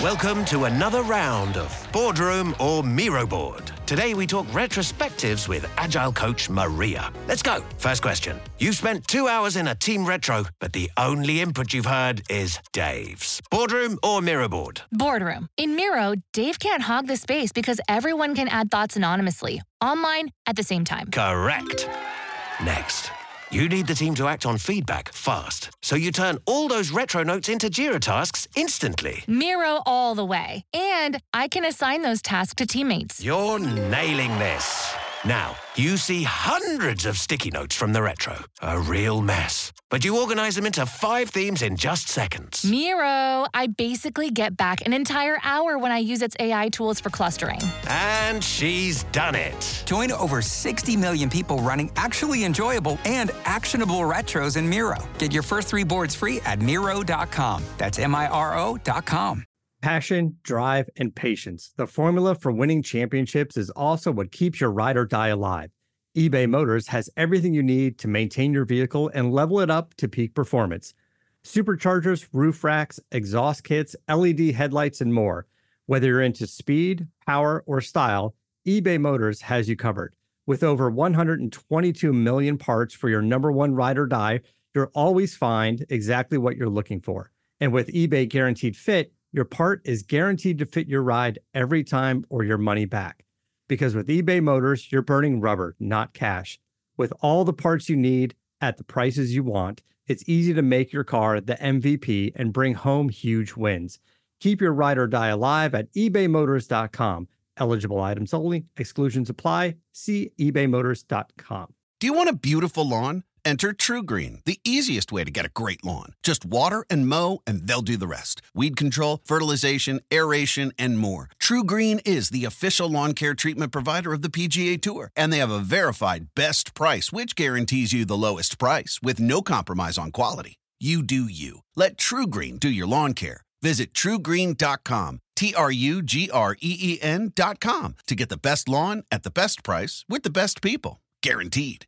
Welcome to another round of Boardroom or Miro Board. Today we talk retrospectives with Agile coach Maria. Let's go. First question. You've spent 2 hours in a team retro, but the only input you've heard is Dave's. Boardroom or Miro Board? Boardroom. In Miro, Dave can't hog the space because everyone can add thoughts anonymously, online, at the same time. Correct. Next. You need the team to act on feedback fast, so you turn all those retro notes into Jira tasks instantly. Miro all the way. And I can assign those tasks to teammates. You're nailing this. Now, you see hundreds of sticky notes from the retro. A real mess. But you organize them into 5 themes in just seconds. Miro, I basically get back an entire hour when I use its AI tools for clustering. And she's done it. Join over 60 million people running actually enjoyable and actionable retros in Miro. Get your first 3 boards free at Miro.com. That's Miro.com. Passion, drive, and patience. The formula for winning championships is also what keeps your ride or die alive. eBay Motors has everything you need to maintain your vehicle and level it up to peak performance. Superchargers, roof racks, exhaust kits, LED headlights, and more. Whether you're into speed, power, or style, eBay Motors has you covered. With over 122 million parts for your number one ride or die, you'll always find exactly what you're looking for. And with eBay Guaranteed Fit, your part is guaranteed to fit your ride every time or your money back. Because with eBay Motors, you're burning rubber, not cash. With all the parts you need at the prices you want, it's easy to make your car the MVP and bring home huge wins. Keep your ride or die alive at ebaymotors.com. Eligible items only. Exclusions apply. See ebaymotors.com. Do you want a beautiful lawn? Enter TruGreen, the easiest way to get a great lawn. Just water and mow, and they'll do the rest. Weed control, fertilization, aeration, and more. TruGreen is the official lawn care treatment provider of the PGA Tour, and they have a verified best price, which guarantees you the lowest price with no compromise on quality. You do you. Let TruGreen do your lawn care. Visit TruGreen.com, TruGreen.com, to get the best lawn at the best price with the best people. Guaranteed.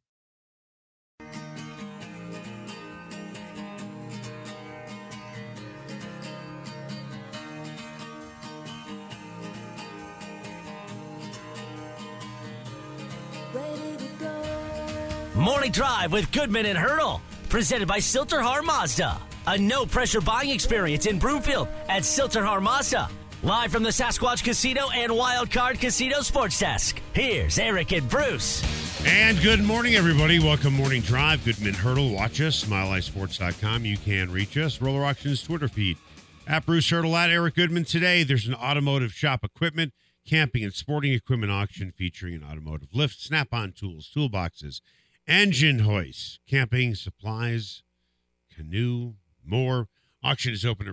Morning Drive with Goodman and Hurdle, presented by Silterhar Mazda. A no-pressure buying experience in Broomfield at Silterhar Mazda. Live from the Sasquatch Casino and Wild Card Casino Sports Desk, here's Eric and Bruce. And good morning, everybody. Welcome Morning Drive. Goodman Hurdle. Watch us, SmileLifeSports.com. You can reach us. Roller Auctions Twitter feed. At Bruce Hurdle, at Eric Goodman. Today, there's an automotive shop equipment, camping, and sporting equipment auction featuring an automotive lift, snap-on tools, toolboxes, engine hoists, camping, supplies, canoe, more. Auction is open at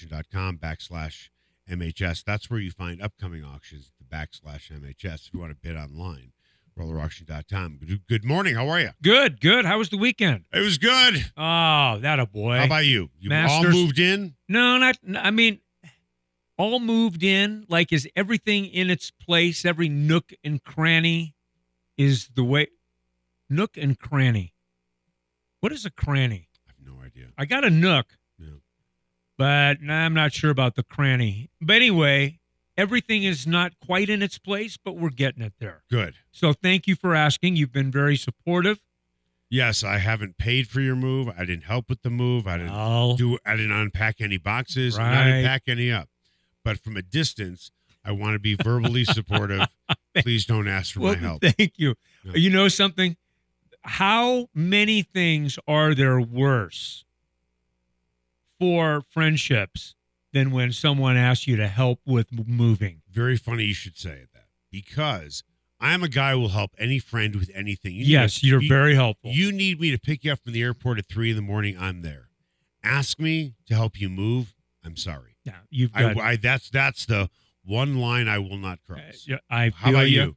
rollerauction.com/MHS. That's where you find upcoming auctions, the /MHS, if you want to bid online. Rollerauction.com. Good morning. How are you? Good. How was the weekend? It was good. Oh, that a boy. How about you? You Masters, all moved in? No, all moved in. Like, is everything in its place? Every nook and cranny is the way. Nook and cranny. What is a cranny? I have no idea. I got a nook, but I'm not sure about the cranny. But anyway, everything is not quite in its place, but we're getting it there. Good. So thank you for asking. You've been very supportive. Yes, I haven't paid for your move. I didn't help with the move. I didn't unpack any boxes. Right. And I didn't pack any up. But from a distance, I want to be verbally supportive. Please don't ask for my help. Thank you. No. You know something? How many things are there worse for friendships than when someone asks you to help with moving? Very funny you should say that, because I'm a guy who will help any friend with anything. You're very helpful. You need me to pick you up from the airport at 3 a.m, I'm there. Ask me to help you move, I'm sorry. Yeah, you've got that's the one line I will not cross. How about you?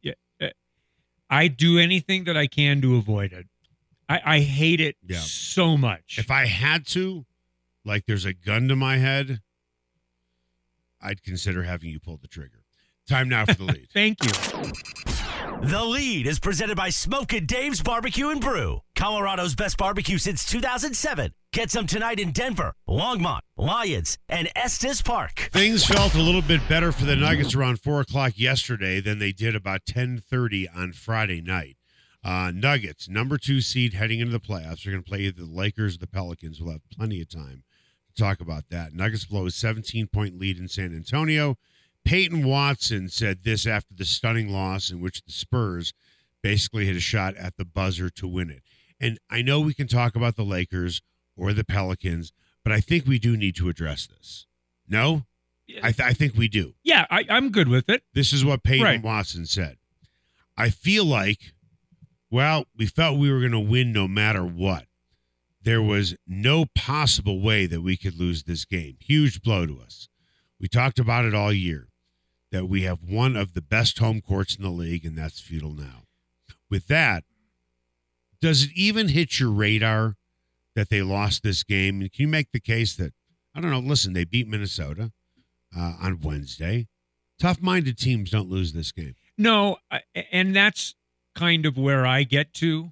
I do anything that I can to avoid it. I hate it so much. If I had to, like there's a gun to my head, I'd consider having you pull the trigger. Time now for the lead. Thank you. The Lead is presented by Smokin' Dave's Barbecue and Brew, Colorado's best barbecue since 2007. Get some tonight in Denver, Longmont, Lyons, and Estes Park. Things felt a little bit better for the Nuggets around 4 o'clock yesterday than they did about 10:30 on Friday night. Nuggets, number 2 seed heading into the playoffs. They're going to play either the Lakers or the Pelicans. We'll have plenty of time to talk about that. Nuggets blow a 17-point lead in San Antonio. Peyton Watson said this after the stunning loss in which the Spurs basically had a shot at the buzzer to win it. And I know we can talk about the Lakers or the Pelicans, but I think we do need to address this. No? I think we do. Yeah, I'm good with it. This is what Peyton Right. Watson said. I feel like, well, we felt we were going to win no matter what. There was no possible way that we could lose this game. Huge blow to us. We talked about it all year, that we have one of the best home courts in the league, and that's Feudal now. With that, does it even hit your radar that they lost this game? And can you make the case that, I don't know, listen, they beat Minnesota on Wednesday. Tough-minded teams don't lose this game. No, and that's kind of where I get to.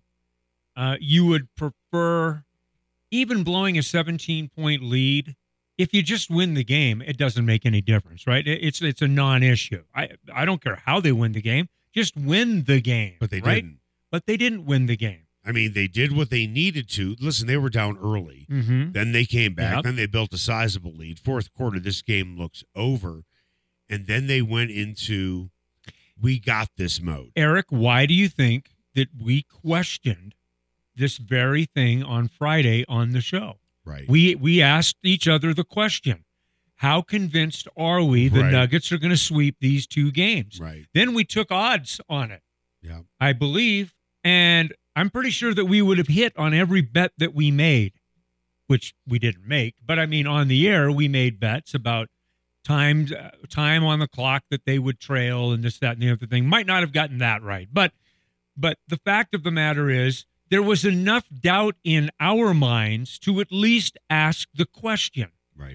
You would prefer, even blowing a 17-point lead, if you just win the game, it doesn't make any difference, right? It's a non-issue. I don't care how they win the game. Just win the game. But they right? didn't. But they didn't win the game. I mean, they did what they needed to. Listen, they were down early. Mm-hmm. Then they came back. Yep. Then they built a sizable lead. Fourth quarter, this game looks over. And then they went into, we got this mode. Eric, why do you think that we questioned this very thing on Friday on the show? Right. We asked each other the question, how convinced are we the Right. Nuggets are going to sweep these 2 games? Right. Then we took odds on it, Yeah. I believe, and I'm pretty sure that we would have hit on every bet that we made, which we didn't make. But, I mean, on the air, we made bets about time on the clock that they would trail and this, that, and the other thing. Might not have gotten that right. But the fact of the matter is, there was enough doubt in our minds to at least ask the question. Right.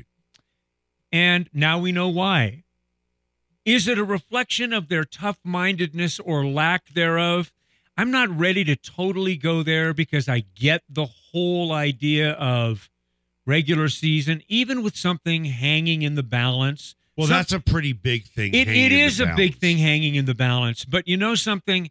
And now we know why. Is it a reflection of their tough-mindedness or lack thereof? I'm not ready to totally go there because I get the whole idea of regular season, even with something hanging in the balance. Well, that's a pretty big thing. It hanging in the is a big balance. thing hanging in the balance. But you know something?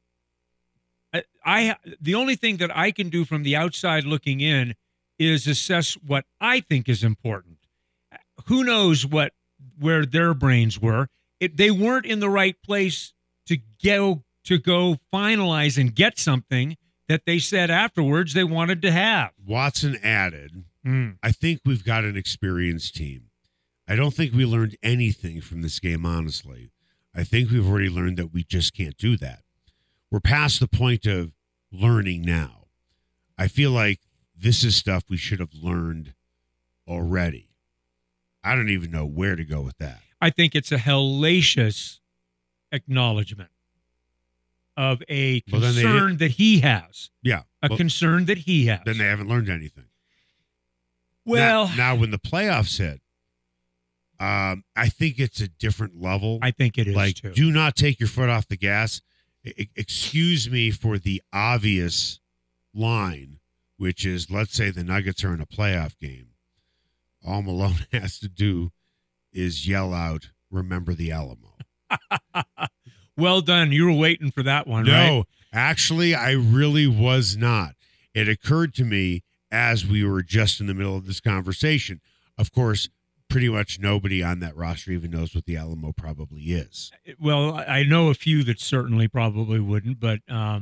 The only thing that I can do from the outside looking in is assess what I think is important. Who knows where their brains were? They weren't in the right place to go finalize and get something that they said afterwards they wanted to have. Watson added, I think we've got an experienced team. I don't think we learned anything from this game, honestly. I think we've already learned that we just can't do that. We're past the point of learning now. I feel like this is stuff we should have learned already. I don't even know where to go with that. I think it's a hellacious acknowledgement of a concern that he has. Yeah. Concern that he has. Then they haven't learned anything. Well, now when the playoffs hit, I think it's a different level. I think it is, like, too. do not take your foot off the gas. Excuse me for the obvious line, which is, let's say the Nuggets are in a playoff game. All Malone has to do is yell out, "Remember the Alamo." Well done. You were waiting for that one, right? No, actually, I really was not. It occurred to me as we were just in the middle of this conversation. Of course, pretty much nobody on that roster even knows what the Alamo probably is. Well, I know a few that certainly probably wouldn't, but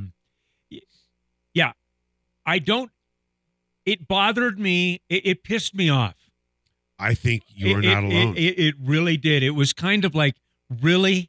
yeah, I don't. It bothered me. It pissed me off. I think you are not alone. It really did. It was kind of like, really?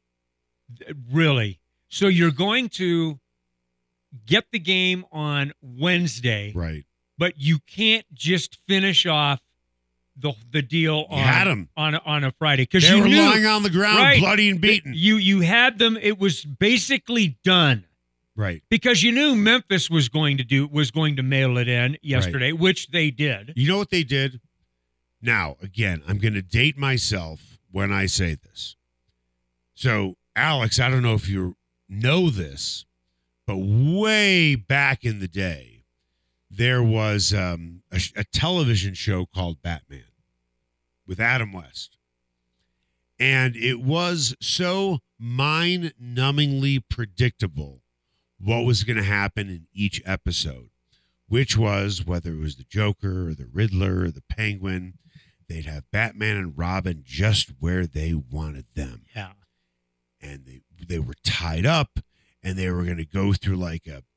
So you're going to get the game on Wednesday, right? But you can't just finish off the deal on a Friday because they you were knew, lying on the ground, right, bloody and beaten. You had them. It was basically done, right? Because you knew Memphis was going to mail it in yesterday, right, which they did. You know what they did? Now, again, I'm going to date myself when I say this. So, Alex, I don't know if you know this, but way back in the day, there was a television show called Batman with Adam West. And it was so mind-numbingly predictable what was going to happen in each episode, which was whether it was the Joker or the Riddler or the Penguin, they'd have Batman and Robin just where they wanted them. Yeah. And they were tied up, and they were going to go through like a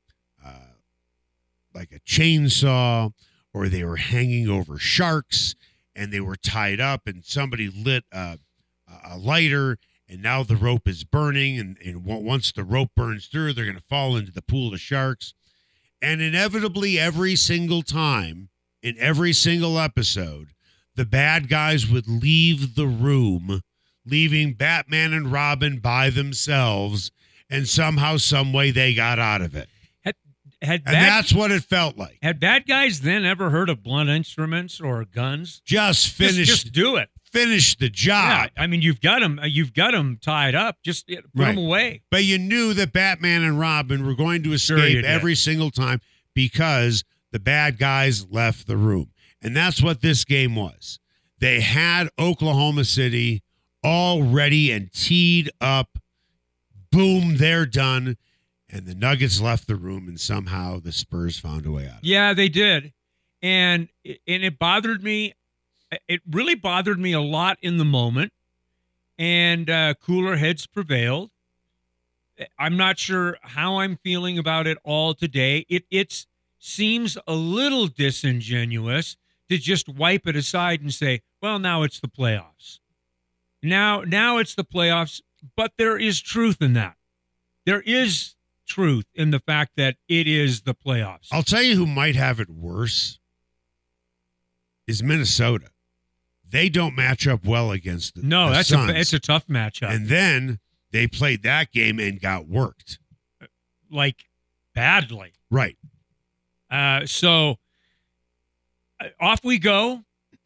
chainsaw, or they were hanging over sharks, and they were tied up, and somebody lit a lighter, and now the rope is burning, and once the rope burns through, they're going to fall into the pool of sharks. And inevitably, every single time, in every single episode, the bad guys would leave the room, leaving Batman and Robin by themselves, and somehow, some way, they got out of it. And that's what it felt like. Had bad guys then ever heard of blunt instruments or guns? Just do it. Finish the job. Yeah, I mean, you've got them tied up. Just put them away. But you knew that Batman and Robin were going to escape every single time because the bad guys left the room. And that's what this game was. They had Oklahoma City all ready and teed up. Boom, they're done. And the Nuggets left the room, and somehow the Spurs found a way out of it. Yeah, they did. And it bothered me. It really bothered me a lot in the moment. And cooler heads prevailed. I'm not sure how I'm feeling about it all today. It seems a little disingenuous to just wipe it aside and say, well, now it's the playoffs. Now it's the playoffs. But there is truth in that. There is truth in the fact that it is the playoffs. I'll tell you who might have it worse is Minnesota. They don't match up well against the Suns. It's a tough matchup. And then they played that game and got worked. Like badly. Right. So off we go.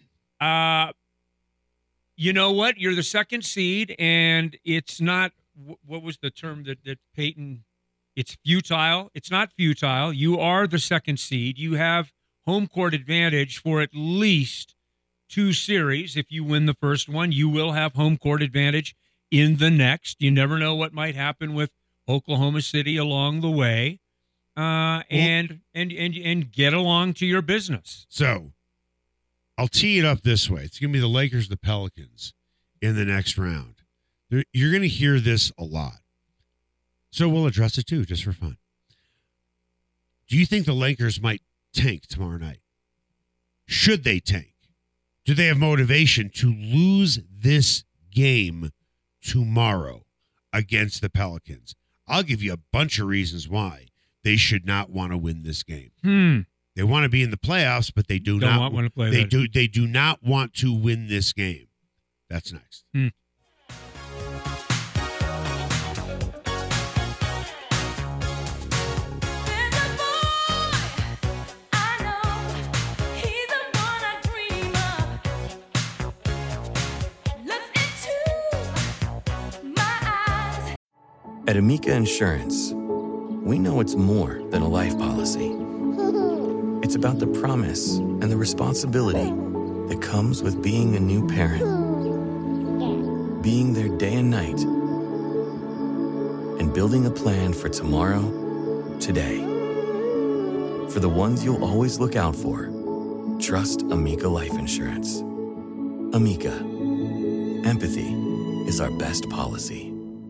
You know what? You're the second seed, and it's not, what was the term that Peyton, it's futile. It's not futile. You are the second seed. You have home court advantage for at least 2 series. If you win the first one, you will have home court advantage in the next. You never know what might happen with Oklahoma City along the way, and get along to your business. So I'll tee it up this way. It's going to be the Lakers, the Pelicans in the next round. You're going to hear this a lot. So we'll address it too, just for fun. Do you think the Lakers might tank tomorrow night? Should they tank? Do they have motivation to lose this game tomorrow against the Pelicans? I'll give you a bunch of reasons why they should not want to win this game. They want to be in the playoffs, but they do not want to play. They do not want to win this game. That's next. At Amica Insurance, we know it's more than a life policy. It's about the promise and the responsibility that comes with being a new parent. Being there day and night. And building a plan for tomorrow, today. For the ones you'll always look out for, trust Amica Life Insurance. Amica. Empathy is our best policy.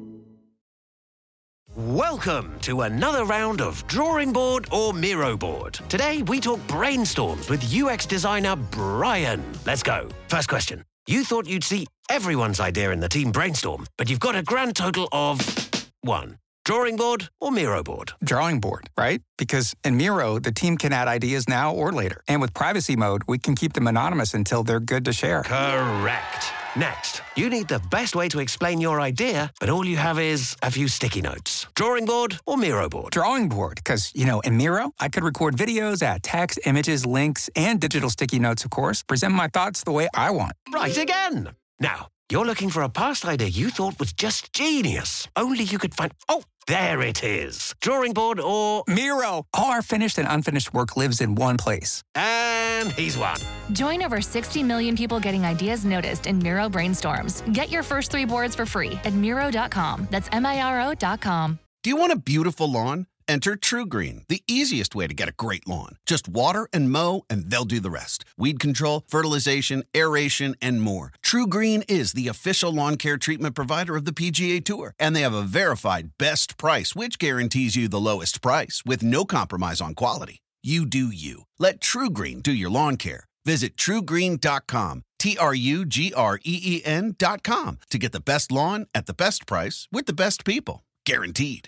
Welcome to another round of Drawing Board or Miro Board. Today, we talk brainstorms with UX designer Brian. Let's go. First question. You thought you'd see everyone's idea in the team brainstorm, but you've got a grand total of 1. Drawing board or Miro board? Drawing board, right? Because in Miro, the team can add ideas now or later. And with privacy mode, we can keep them anonymous until they're good to share. Correct. Next, you need the best way to explain your idea, but all you have is a few sticky notes. Drawing board or Miro board? Drawing board, because, in Miro, I could record videos, add text, images, links, and digital sticky notes, of course, present my thoughts the way I want. Right again. Now, You're looking for a past idea you thought was just genius. Only you could find... Oh, there it is. Drawing board or... Miro. All our finished and unfinished work lives in one place. And he's won. Join over 60 million people getting ideas noticed in Miro brainstorms. Get your first 3 boards for free at Miro.com. That's Miro.com. Do you want a beautiful lawn? Enter TruGreen, the easiest way to get a great lawn. Just water and mow, and they'll do the rest. Weed control, fertilization, aeration, and more. TruGreen is the official lawn care treatment provider of the PGA Tour, and they have a verified best price, which guarantees you the lowest price with no compromise on quality. You do you. Let TruGreen do your lawn care. Visit TruGreen.com, TruGreen.com, to get the best lawn at the best price with the best people. Guaranteed.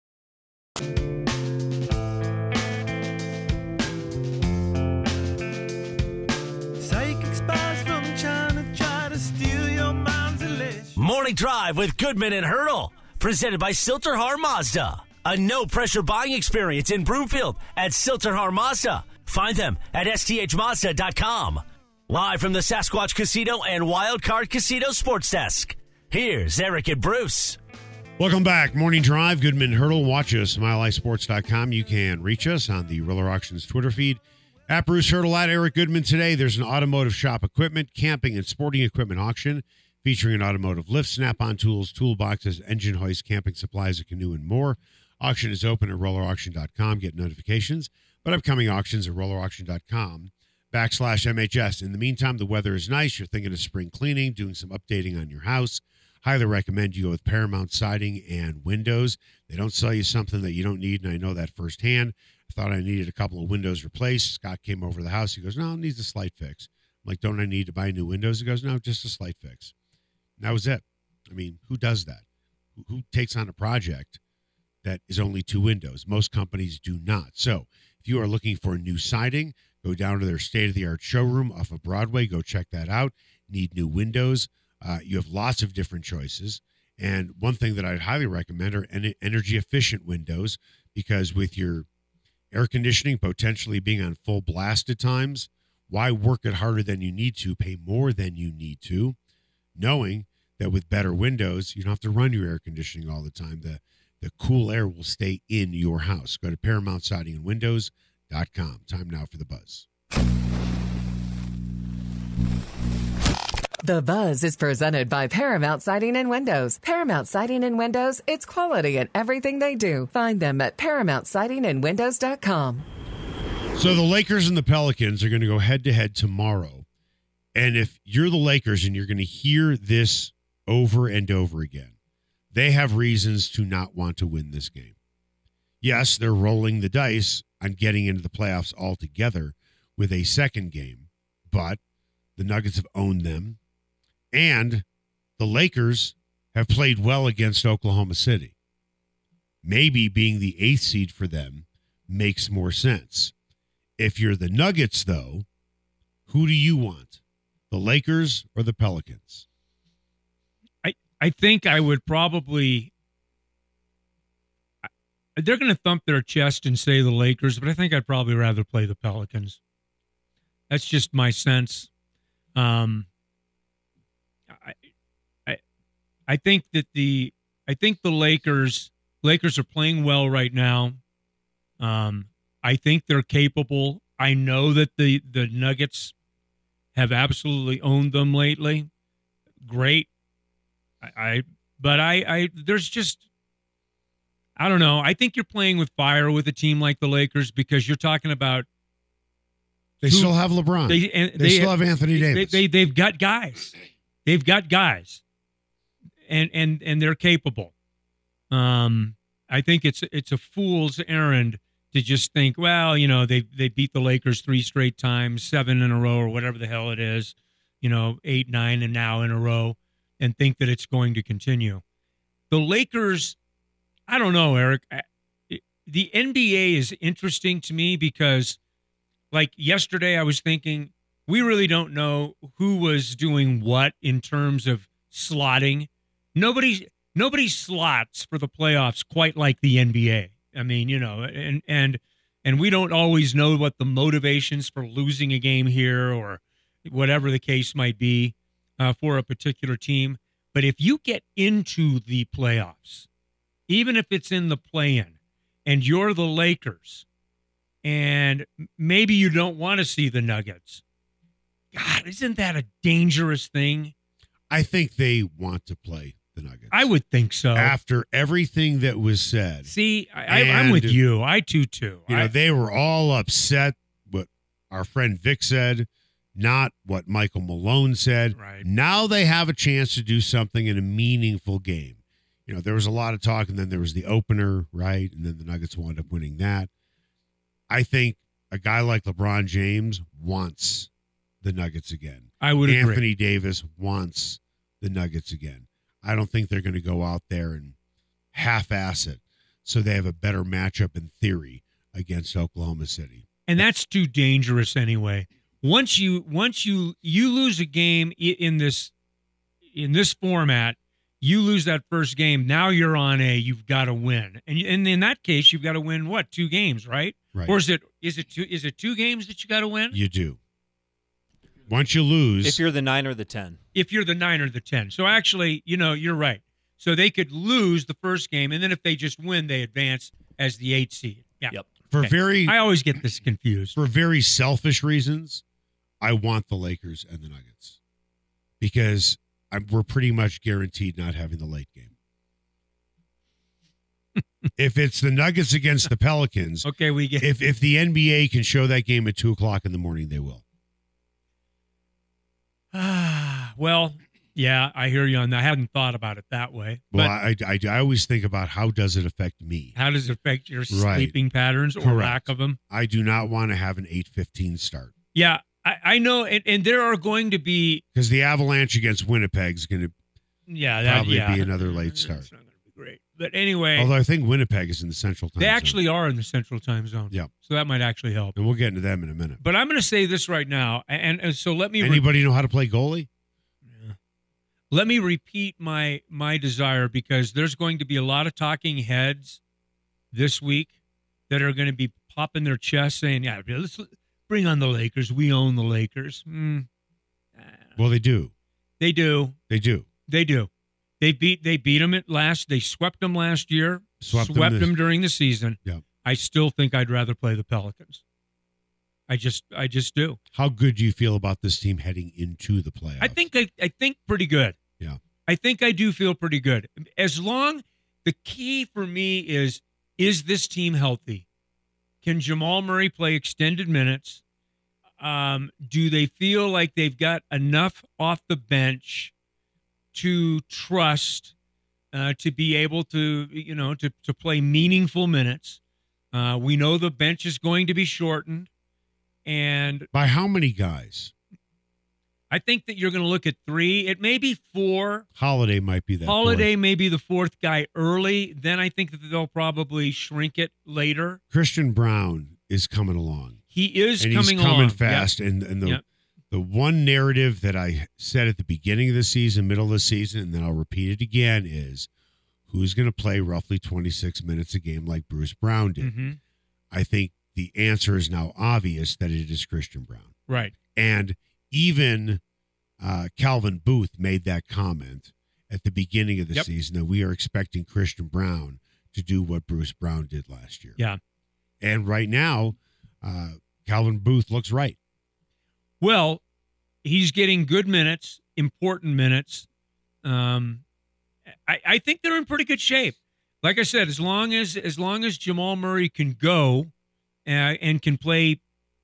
Morning Drive with Goodman and Hurdle, presented by Silterhar Mazda. A no-pressure buying experience in Broomfield at Silterhar Mazda. Find them at sthmazda.com. Live from the Sasquatch Casino and Wildcard Casino Sports Desk. Here's Eric and Bruce. Welcome back. Morning Drive, Goodman Hurdle. Watch us, MileHighSports.com. You can reach us on the Roller Auctions Twitter feed. At Bruce Hurdle, at Eric Goodman. Today, there's an automotive shop equipment, camping, and sporting equipment auction featuring an automotive lift, snap-on tools, toolboxes, engine hoist, camping supplies, a canoe, and more. Auction is open at rollerauction.com. Get notifications. But upcoming auctions at rollerauction.com/MHS. In the meantime, the weather is nice. You're thinking of spring cleaning, doing some updating on your house. Highly recommend you go with Paramount Siding and Windows. They don't sell you something that you don't need, and I know that firsthand. I thought I needed a couple of windows replaced. Scott came over to the house. He goes, no, it needs a slight fix. I'm like, don't I need to buy new windows? He goes, no, just a slight fix. And that was it. I mean, who does that? Who takes on a project that is only 2 windows? Most companies do not. So if you are looking for new siding, go down to their state-of-the-art showroom off of Broadway. Go check that out. Need new windows. You have lots of different choices. And one thing that I'd highly recommend are energy-efficient windows, because with your air conditioning potentially being on full blast at times, why work it harder than you need to, pay more than you need to, knowing that with better windows, you don't have to run your air conditioning all the time. The cool air will stay in your house. Go to ParamountSidingAndWindows.com. Time now for the buzz. The Buzz is presented by Paramount Siding and Windows. Paramount Siding and Windows, it's quality in everything they do. Find them at ParamountSidingAndWindows.com. So the Lakers and the Pelicans are going to go head-to-head tomorrow. And if you're the Lakers and you're going to hear this over and over again, they have reasons to not want to win this game. Yes, they're rolling the dice on getting into the playoffs altogether with a second game, but the Nuggets have owned them. And the Lakers have played well against Oklahoma City. Maybe being the 8th seed for them makes more sense. If you're the Nuggets, though, who do you want? The Lakers or the Pelicans? I think I would probably – they're going to thump their chest and say the Lakers, but I think I'd probably rather play the Pelicans. That's just my sense. I think that the Lakers are playing well right now. I think they're capable. I know that the Nuggets have absolutely owned them lately. Great. There's just, I don't know. I think you're playing with fire with a team like the Lakers because you're talking about. They still have LeBron. They still have Anthony Davis. They've got guys. They've got guys. And they're capable. I think it's a fool's errand to just think, well, you know, they beat the Lakers 3 straight times, 7 in a row, or whatever the hell it is, 8, 9, and now in a row, and think that it's going to continue. The Lakers, I don't know, Eric. The NBA is interesting to me because, like yesterday, I was thinking we really don't know who was doing what in terms of slotting. Nobody slots for the playoffs quite like the NBA. I mean, and we don't always know what the motivations for losing a game here or whatever the case might be. for a particular team. But if you get into the playoffs, even if it's in the play-in, and you're the Lakers, and maybe you don't want to see the Nuggets, God, isn't that a dangerous thing? I think they want to play the Nuggets. I would think so. After everything that was said. See, I'm with you. I do too. They were all upset what our friend Vic said, not what Michael Malone said. Right. Now they have a chance to do something in a meaningful game. There was a lot of talk, and then there was the opener, right? And then the Nuggets wound up winning that. I think a guy like LeBron James wants the Nuggets again. I would agree. Anthony Davis wants the Nuggets again. I don't think they're going to go out there and half-ass it so they have a better matchup in theory against Oklahoma City. And that's too dangerous anyway. Once you lose a game in this format, you lose that first game. Now you're on you've got to win, and in that case, you've got to win 2 games, right? Right. Or is it 2 games that you got to win? You do. Once you lose, if you're the 9 or the 10. If you're the 9 or the 10. So actually, you're right. So they could lose the first game, and then if they just win, they advance as the 8 seed. Yeah. Yep. I always get this confused. For very selfish reasons, I want the Lakers and the Nuggets because we're pretty much guaranteed not having the late game. If it's the Nuggets against the Pelicans, okay, we get. If the NBA can show that game at 2:00 in the morning, they will. Well, yeah, I hear you on that. I hadn't thought about it that way. Well, I always think about how does it affect me? How does it affect your sleeping patterns or Correct. lack of them? I do not want to have an 8:15 start. Yeah, I know, and there are going to be because the Avalanche against Winnipeg is going to probably be another late start. It's not going to be great, but anyway. Although I think Winnipeg is in the Central Time Zone. They actually are in the Central Time Zone. Yeah, so that might actually help. And we'll get into them in a minute. But I'm going to say this right now, and so let me. Anybody know how to play goalie? Let me repeat my desire because there's going to be a lot of talking heads this week that are going to be popping their chest saying, "Yeah, let's bring on the Lakers. We own the Lakers." Well, they do. They do. They do. They do. They beat them at last. They swept them last year. Swept them during the season. Yeah. I still think I'd rather play the Pelicans. I just do. How good do you feel about this team heading into the playoffs? I think pretty good. Yeah. I think I do feel pretty good. The key for me is this team healthy? Can Jamal Murray play extended minutes? Do they feel like they've got enough off the bench to trust to be able to play meaningful minutes? We know the bench is going to be shortened. And by how many guys? I think that you're going to look at 3. It may be 4. Holiday might be that. Holiday may be the 4th guy early. Then I think that they'll probably shrink it later. Christian Brown is coming along. He is and coming he's coming along. fast. Yep. And the one narrative that I said at the beginning of the season, middle of the season, and then I'll repeat it again is who's going to play roughly 26 minutes a game like Bruce Brown did. Mm-hmm. I think the answer is now obvious that it is Christian Brown. Right. And even Calvin Booth made that comment at the beginning of the season that we are expecting Christian Brown to do what Bruce Brown did last year. Yeah. And right now, Calvin Booth looks right. Well, he's getting good minutes, important minutes. I think they're in pretty good shape. Like I said, as long as Jamal Murray can go and can play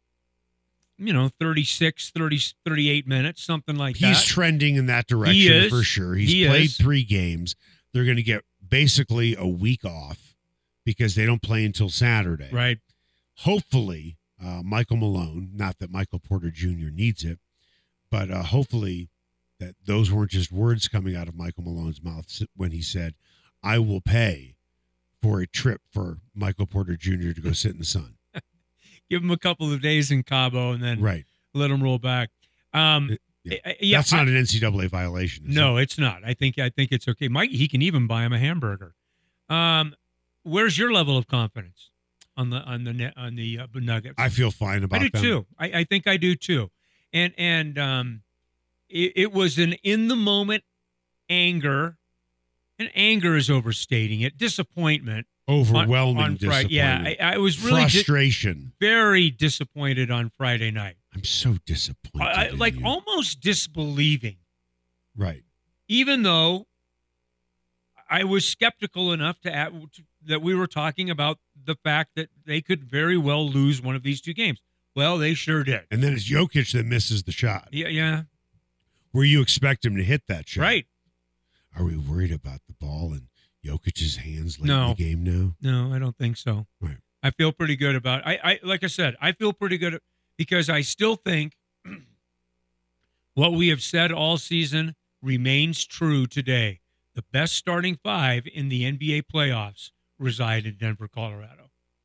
36, 30, 38 minutes, something like that. He's trending in that direction for sure. He's played 3 games. They're going to get basically a week off because they don't play until Saturday. Right. Hopefully, Michael Malone, not that Michael Porter Jr. needs it, but hopefully that those weren't just words coming out of Michael Malone's mouth when he said, I will pay for a trip for Michael Porter Jr. to go sit in the sun. Give him a couple of days in Cabo and then let him roll back. That's not an NCAA violation. No, it's not. I think it's okay. He can even buy him a hamburger. Where's your level of confidence on the Nuggets? I feel fine about them. I do too. I think I do too. And it was an in-the-moment anger, and anger is overstating it, disappointment. Overwhelming on Friday. disappointment. Yeah, I was really frustration. Very disappointed on Friday night. I'm so disappointed. Like in you. almost disbelieving. Right. Even though I was skeptical enough that we were talking about the fact that they could very well lose one of these two games. Well, they sure did. And then it's Jokic that misses the shot. Yeah. Where you expect him to hit that shot. Right. Are we worried about the ball in Jokic's hands late No. in the game now? No, I don't think so. Right. I feel pretty good about it. I like I said, I feel pretty good because I still think what we have said all season remains true today. The best starting five in the NBA playoffs reside in Denver, Colorado.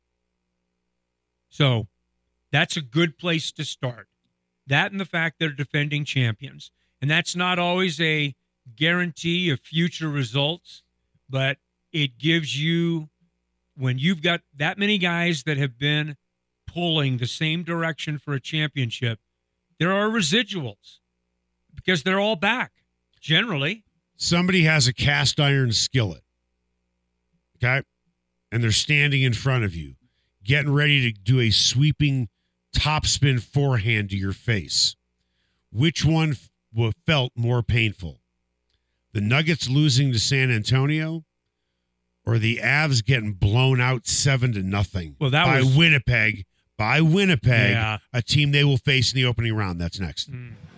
So that's a good place to start. That and the fact they're defending champions. And that's not always a guarantee of future results, but it gives you, when you've got that many guys that have been pulling the same direction for a championship, there are residuals because they're all back, generally. Somebody has a cast iron skillet, okay? And they're standing in front of you, getting ready to do a sweeping topspin forehand to your face. Which one felt more painful? The Nuggets losing to San Antonio or the Avs getting blown out 7-0 by Winnipeg, yeah. A team they will face in the opening round? That's next.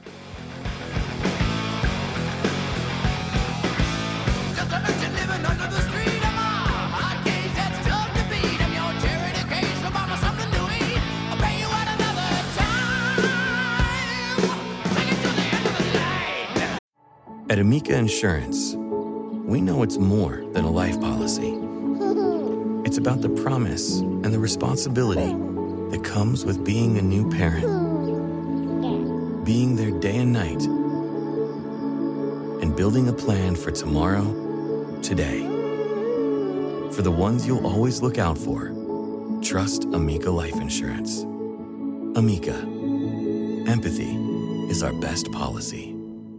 At Amica Insurance, we know it's more than a life policy. It's about the promise and the responsibility that comes with being a new parent. Being there day and night. And building a plan for tomorrow, today. For the ones you'll always look out for, trust Amica Life Insurance. Amica. Empathy is our best policy.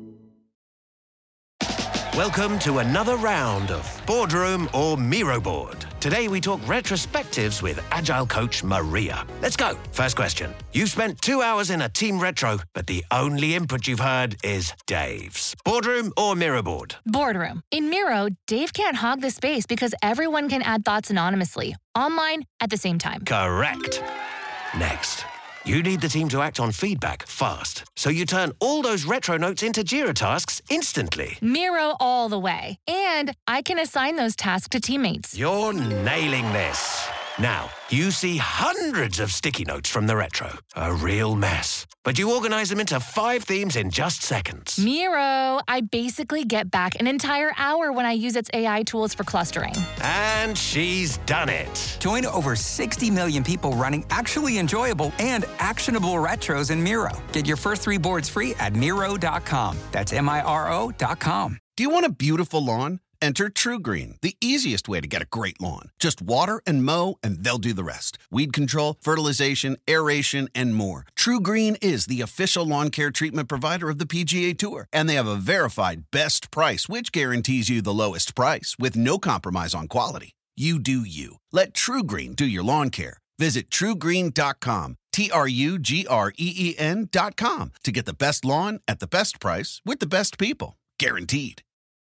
Welcome to another round of Boardroom or Miro Board. Today we talk retrospectives with Agile coach Maria. Let's go. First question. You've spent 2 hours in a team retro, but the only input you've heard is Dave's. Boardroom or Miro Board? Boardroom. In Miro, Dave can't hog the space because everyone can add thoughts anonymously, online, at the same time. Correct. Next. You need the team to act on feedback fast, so you turn all those retro notes into Jira tasks instantly. Miro all the way. And I can assign those tasks to teammates. You're nailing this. Now, you see hundreds of sticky notes from the retro. A real mess. But you organize them into 5 themes in just seconds. Miro, I basically get back an entire hour when I use its AI tools for clustering. And she's done it. Join over 60 million people running actually enjoyable and actionable retros in Miro. Get your first 3 boards free at Miro.com. That's Miro.com. Do you want a beautiful lawn? Enter TruGreen, the easiest way to get a great lawn. Just water and mow, and they'll do the rest. Weed control, fertilization, aeration, and more. TruGreen is the official lawn care treatment provider of the PGA Tour, and they have a verified best price, which guarantees you the lowest price with no compromise on quality. You do you. Let TruGreen do your lawn care. Visit TruGreen.com, TruGreen.com, to get the best lawn at the best price with the best people. Guaranteed.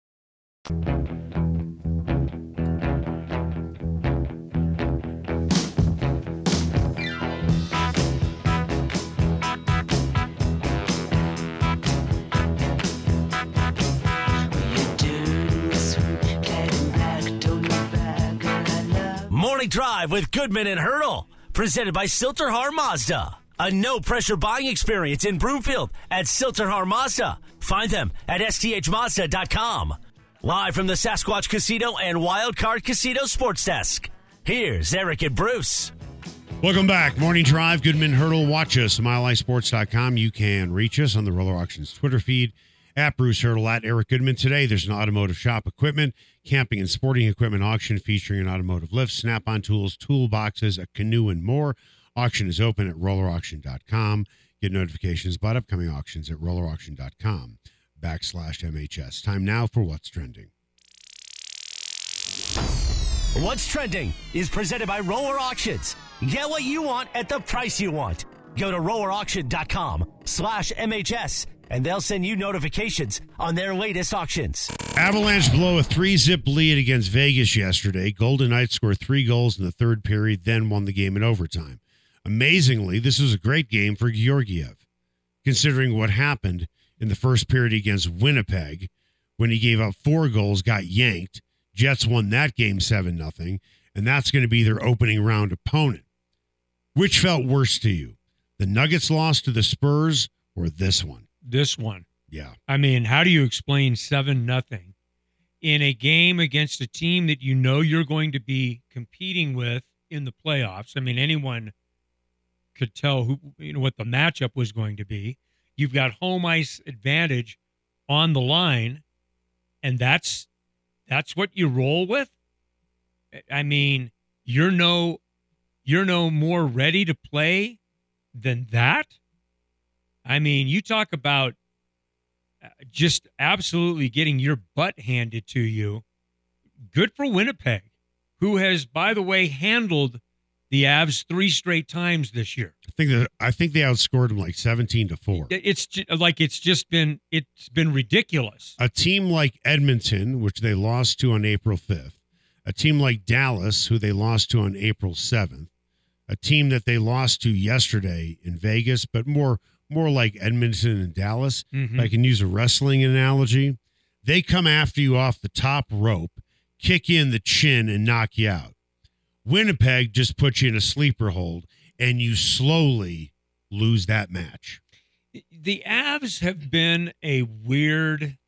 Morning Drive with Goodman and Hurdle, presented by Silterhar Mazda. A no-pressure buying experience in Broomfield at Silterhar Mazda. Find them at sthmazda.com. Live from the Sasquatch Casino and Wildcard Casino Sports Desk, here's Eric and Bruce. Welcome back. Morning Drive, Goodman Hurdle. Watch us, MileHighSports.com. You can reach us on the Roller Auctions Twitter feed, at Bruce Hurdle, at Eric Goodman. Today, there's an automotive shop equipment, camping and sporting equipment auction featuring an automotive lift, Snap-on tools, toolboxes, a canoe, and more. Auction is open at rollerauction.com. Get notifications about upcoming auctions at rollerauction.com/MHS. Time now for What's Trending. What's Trending is presented by Roller Auctions. Get what you want at the price you want. Go to rollerauction.com/MHS and they'll send you notifications on their latest auctions. Avalanche blow a 3-zip lead against Vegas yesterday. Golden Knights scored 3 goals in the third period, then won the game in overtime. Amazingly, this was a great game for Georgiev, considering what happened in the first period against Winnipeg when he gave up 4 goals, got yanked. Jets won that game 7-0, and that's going to be their opening round opponent. Which felt worse to you? The Nuggets lost to the Spurs or this one? This one. Yeah. I mean, how do you explain 7-0 in a game against a team that you know you're going to be competing with in the playoffs? I mean, anyone could tell what the matchup was going to be. You've got home ice advantage on the line, and that's what you roll with. I mean, you're no more ready to play than that. I mean, you talk about just absolutely getting your butt handed to you. Good for Winnipeg, who has, by the way, handled the Avs 3 straight times this year. I think they outscored them like 17-4. It's been ridiculous. A team like Edmonton, which they lost to on April 5th, a team like Dallas, who they lost to on April 7th, a team that they lost to yesterday in Vegas, but more like Edmonton and Dallas. Mm-hmm. If I can use a wrestling analogy. They come after you off the top rope, kick you in the chin, and knock you out. Winnipeg just puts you in a sleeper hold, and you slowly lose that match. The Avs have been a weird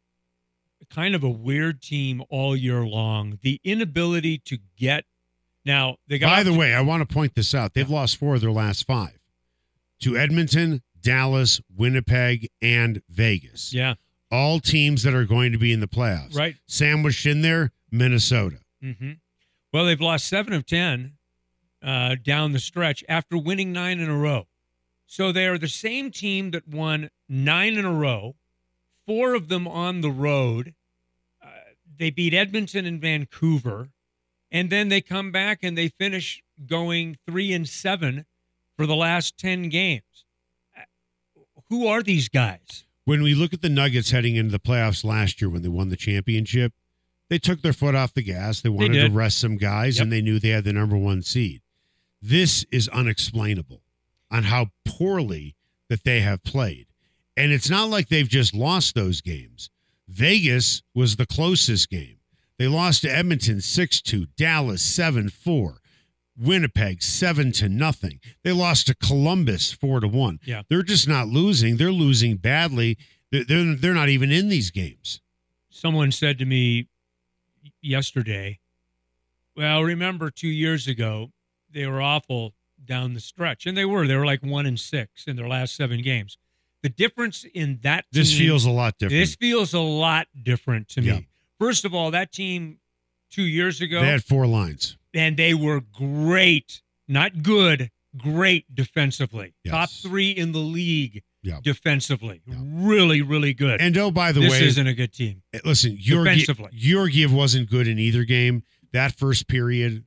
team all year long. The inability to get now. By the way, I want to point this out. They've lost 4 of their last 5 to Edmonton, Dallas, Winnipeg, and Vegas. Yeah, all teams that are going to be in the playoffs. Right, sandwiched in there, Minnesota. Mm-hmm. Well, they've lost 7 of 10 down the stretch after winning 9 in a row. So they are the same team that won 9 in a row, 4 of them on the road. They beat Edmonton and Vancouver, and then they come back and they finish going 3-7 for the last 10 games. Who are these guys? When we look at the Nuggets heading into the playoffs last year when they won the championship, they took their foot off the gas. They wanted to rest some guys, and they knew they had the number 1 seed. This is unexplainable on how poorly that they have played. And it's not like they've just lost those games. Vegas was the closest game. They lost to Edmonton 6-2, Dallas 7-4, Winnipeg 7-0. They lost to Columbus 4-1. Yeah. They're just not losing. They're losing badly. They're not even in these games. Someone said to me yesterday, well, remember 2 years ago, they were awful down the stretch. And they were like 1-6 in their last 7 games. The difference in that team. This feels a lot different. This feels a lot different to me. Yeah. First of all, that team 2 years ago. They had 4 lines. And they were great, not good, great defensively. Yes. Top 3 in the league defensively. Yeah. Really, really good. And by the this way, this isn't a good team. Listen, Georgiev wasn't good in either game. That first period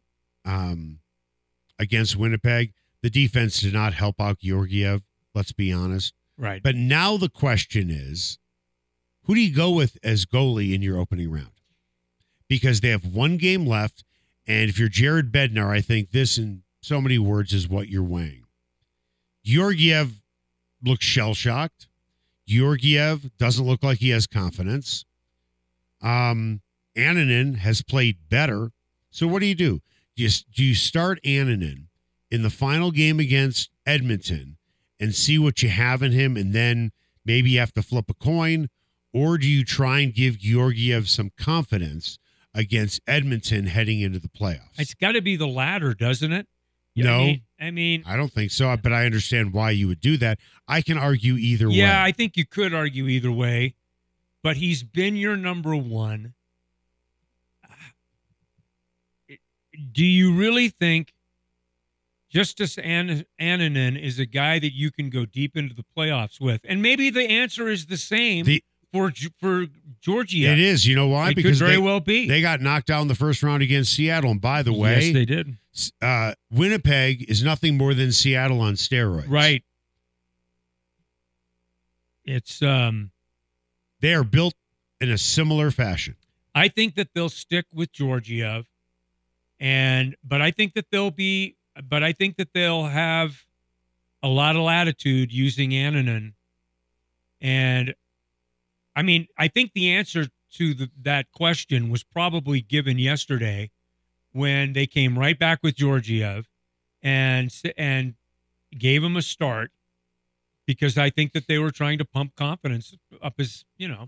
against Winnipeg, the defense did not help out Georgiev, let's be honest. Right. But now the question is, who do you go with as goalie in your opening round? Because they have 1 game left, and if you're Jared Bednar, I think this in so many words is what you're weighing. Georgiev looks shell-shocked. Georgiev doesn't look like he has confidence. Annunen has played better. So what do? Do you start Annunen in the final game against Edmonton and see what you have in him, and then maybe you have to flip a coin? Or do you try and give Georgiev some confidence against Edmonton heading into the playoffs? It's got to be the latter, doesn't it? No. I mean, I don't think so, but I understand why you would do that. I can argue either way. Yeah, I think you could argue either way, but he's been your number 1. Do you really think Justus Annunen is a guy that you can go deep into the playoffs with, and maybe the answer is the same for Georgia. It is. You know why? It Because could very well be. They got knocked out in the first round against Seattle, and by the way, yes, they did. Winnipeg is nothing more than Seattle on steroids. Right. It's they are built in a similar fashion. I think that they'll stick with Georgiev, but I think that they'll have a lot of latitude using Annunen. And I mean, I think the answer to that question was probably given yesterday when they came right back with Georgiev and gave him a start, because I think that they were trying to pump confidence up his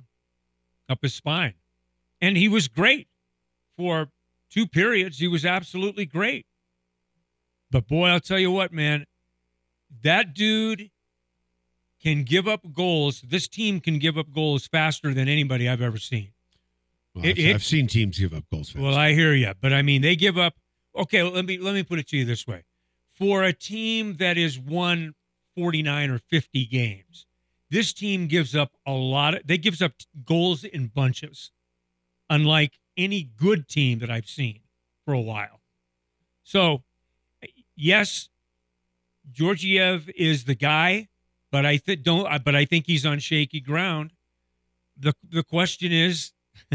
spine. And he was great for 2 periods. He was absolutely great. But boy, I'll tell you what, man, that dude can give up goals. This team can give up goals faster than anybody I've ever seen. Well, I've seen teams give up goals faster. Well, I hear you, but I mean, they give up. Okay, let me put it to you this way: for a team that is won 49 or 50 games, this team gives up they gives up goals in bunches, unlike any good team that I've seen for a while. So, yes, Georgiev is the guy, but I think he's on shaky ground. The question is,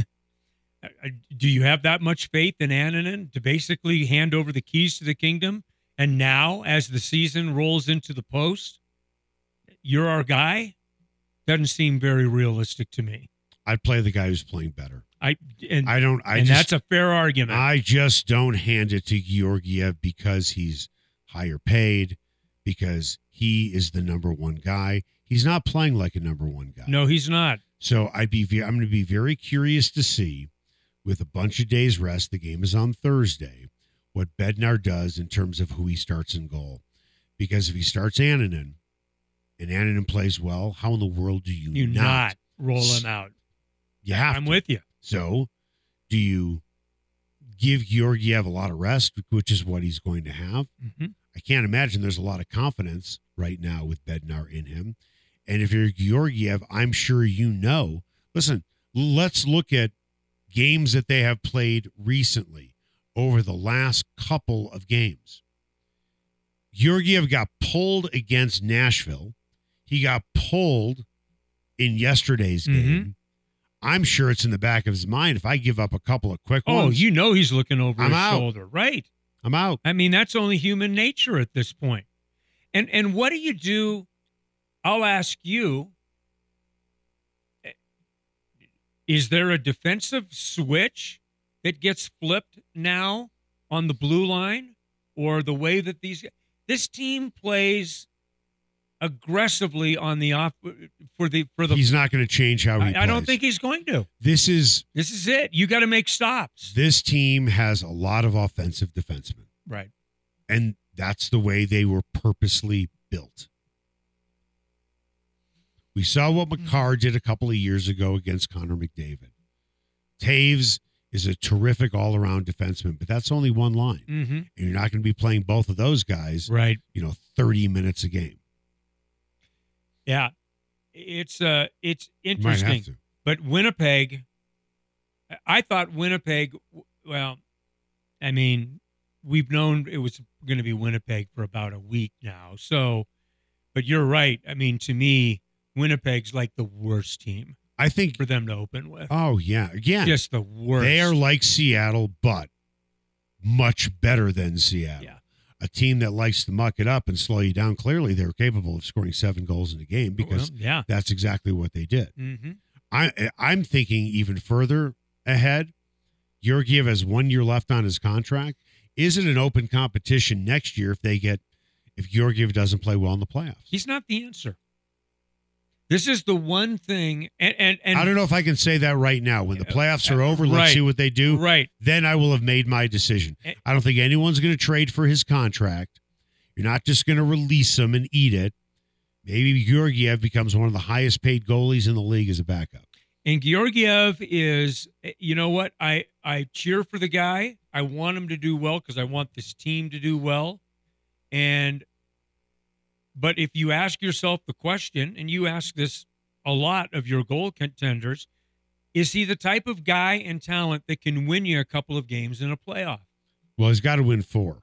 do you have that much faith in Annunen to basically hand over the keys to the kingdom? And now, as the season rolls into the post, you're our guy? Doesn't seem very realistic to me. I'd play the guy who's playing better. And that's a fair argument. I just don't hand it to Georgiev because he's higher paid, because he is the number one guy. He's not playing like a number one guy. No, he's not. So I'm going to be very curious to see, with a bunch of days rest, the game is on Thursday, what Bednar does in terms of who he starts in goal. Because if he starts Annunen and Annunen plays well, how in the world do you not roll him out? You have I'm to. with you. So do you give Georgiev a lot of rest, which is what he's going to have? Mm-hmm. I can't imagine there's a lot of confidence right now with Bednar in him. And if you're Georgiev, I'm sure you know. Listen, let's look at games that they have played recently over the last couple of games. Georgiev got pulled against Nashville. He got pulled in yesterday's game. I'm sure it's in the back of his mind. If I give up a couple of quick ones. Oh, you know he's looking over his out. shoulder. Right. I'm out. I mean, that's only human nature at this point. And what do you do? I'll ask you, is there a defensive switch that gets flipped now on the blue line, or the way that this team plays aggressively on the off for the he's not going to change how he plays. I don't think he's going to. This is it. You got to make stops. This team has a lot of offensive defensemen. Right. And that's the way they were purposely built. We saw what Makar did a couple of years ago against Connor McDavid. Taves is a terrific all-around defenseman, but that's only one line. Mm-hmm. And you're not going to be playing both of those guys, right? 30 minutes a game. Yeah. It's interesting. But Winnipeg, I thought Winnipeg, well, I mean, we've known it was going to be Winnipeg for about a week now. So, but you're right. I mean, to me, Winnipeg's like the worst team, I think, for them to open with. Oh, yeah. Again, just the worst. They are like Seattle, but much better than Seattle. Yeah. A team that likes to muck it up and slow you down. Clearly, they're capable of scoring 7 goals in a game, because that's exactly what they did. Mm-hmm. I'm thinking even further ahead. Georgiev has 1 year left on his contract. Is it an open competition next year if Georgiev doesn't play well in the playoffs? He's not the answer. This is the one thing, and I don't know if I can say that right now. When the playoffs are over, let's see what they do. Right. Then I will have made my decision. I don't think anyone's going to trade for his contract. You're not just going to release him and eat it. Maybe Georgiev becomes one of the highest paid goalies in the league as a backup. And Georgiev is, you know what? I cheer for the guy. I want him to do well because I want this team to do well. But if you ask yourself the question, and you ask this a lot of your goal contenders, is he the type of guy and talent that can win you a couple of games in a playoff? Well, he's got to win 4.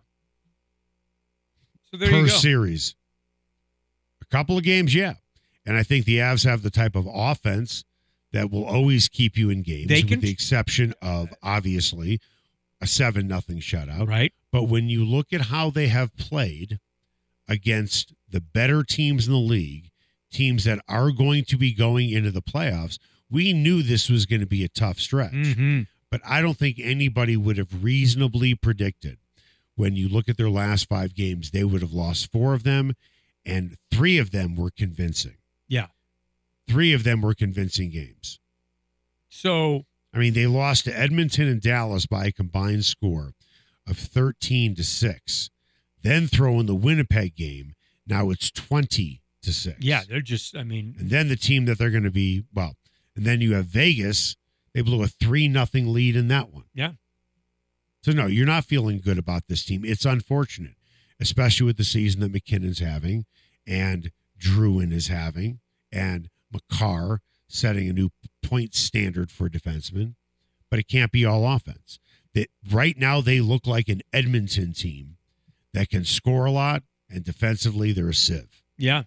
So there you per go. series. A couple of games, yeah. And I think the Avs have the type of offense that will always keep you in games, with the exception of, obviously, a 7-0 shutout. Right. But when you look at how they have played against the better teams in the league, teams that are going to be going into the playoffs, we knew this was going to be a tough stretch. Mm-hmm. But I don't think anybody would have reasonably predicted, when you look at their last 5 games, they would have lost 4 of them, and 3 of them were convincing. Yeah. 3 of them were convincing games. So, I mean, they lost to Edmonton and Dallas by a combined score of 13-6. Then throw in the Winnipeg game. Now it's 20-6. Yeah, they're just, I mean. And then the team that they're going to be, well, and then you have Vegas. They blew a 3-0 lead in that one. Yeah. So, no, you're not feeling good about this team. It's unfortunate, especially with the season that McKinnon's having and Druin is having and Makar setting a new point standard for defensemen. But it can't be all offense. That right now they look like an Edmonton team that can score a lot, and defensively they're a sieve. Yeah.